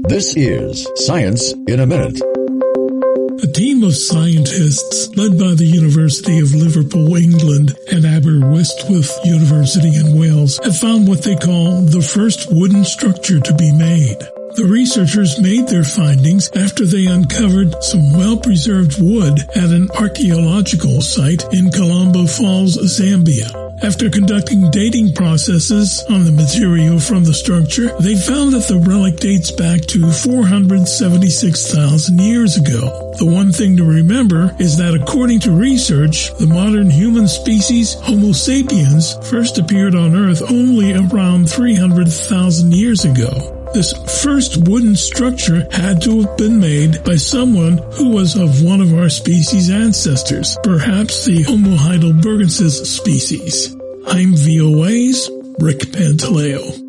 This is Science in a Minute. A team of scientists led by the University of Liverpool, England, and Aberystwyth University in Wales have found what they call the first wooden structure to be made. The researchers made their findings after they uncovered some well-preserved wood at an archaeological site in Colombo Falls, Zambia. After conducting dating processes on the material from the structure, they found that the relic dates back to 476,000 years ago. The one thing to remember is that according to research, the modern human species Homo sapiens first appeared on Earth only around 300,000 years ago. This first wooden structure had to have been made by someone who was of one of our species' ancestors, perhaps the Homo heidelbergensis species. I'm VOA's Rick Pantaleo.